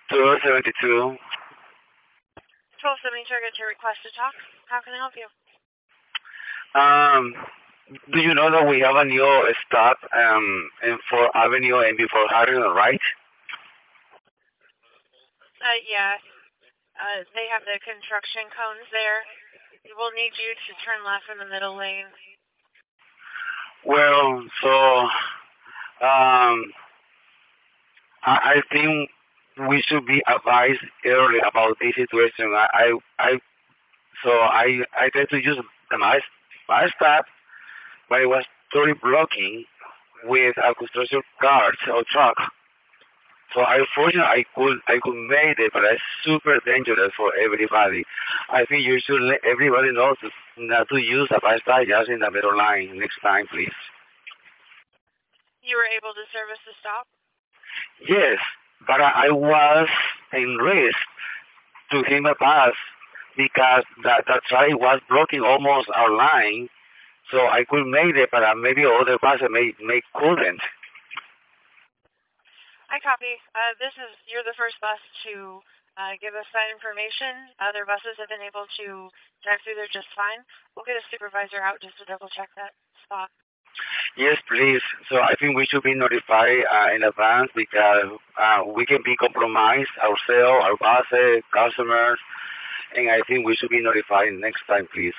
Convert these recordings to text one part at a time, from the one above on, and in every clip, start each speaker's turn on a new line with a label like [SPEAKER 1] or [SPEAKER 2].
[SPEAKER 1] 1272.
[SPEAKER 2] 1272, I get your request to talk. How can I help you?
[SPEAKER 1] Um, do you know that we have a new stop in 4th Avenue and before Harrison, right?
[SPEAKER 2] Yeah. They have the construction cones there. We'll need you to turn left in the middle lane.
[SPEAKER 1] Well, so I think we should be advised early about this situation. I tried to use my stop, but it was totally blocking with a construction cart or truck. So unfortunately, I could make it, but it's super dangerous for everybody. I think you should let everybody know not to use a fast tire just in the middle line next time, please.
[SPEAKER 2] You were able to service the stop?
[SPEAKER 1] Yes, but I was in risk to hit my pass because that truck was blocking almost our line, so I could make it, but maybe other buses may couldn't.
[SPEAKER 2] I copy. You're the first bus to give us that information. Other buses have been able to drive through there just fine. We'll get a supervisor out just to double check that spot.
[SPEAKER 1] Yes, please. So I think we should be notified in advance because we can be compromised ourselves, our bosses, customers, and I think we should be notified next time, please.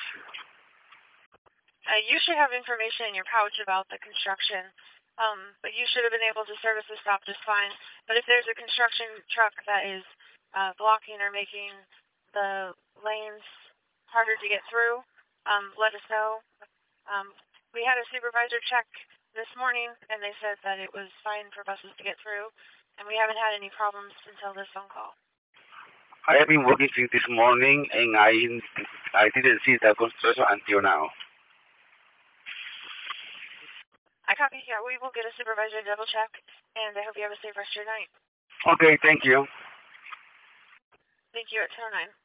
[SPEAKER 2] You should have information in your pouch about the construction, but you should have been able to service the stop just fine. But if there's a construction truck that is blocking or making the lanes harder to get through, let us know. We had a supervisor check this morning, and they said that it was fine for buses to get through, and we haven't had any problems until this phone call.
[SPEAKER 1] I have been working since this morning, and I didn't see the construction until now.
[SPEAKER 2] I copy. Yeah, we will get a supervisor to double check, and I hope you have a safe rest of your night.
[SPEAKER 1] Okay, thank you.
[SPEAKER 2] Thank you at 10:09.